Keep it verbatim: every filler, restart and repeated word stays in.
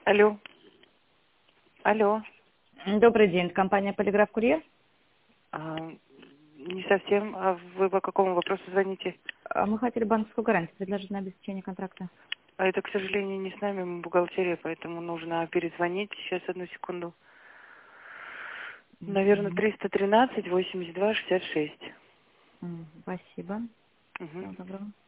Алло. Алло. Добрый день, компания «Полиграф Курьер». А, не совсем. А вы по какому вопросу звоните? А Мы хотели банковскую гарантию предложить на обеспечение контракта. А это, к сожалению, не с нами, мы бухгалтерия, поэтому нужно перезвонить. Сейчас, одну секунду. Наверное, Мгм. триста тринадцать восемьдесят два шестьдесят шесть. М, Спасибо. Угу. Всего доброго.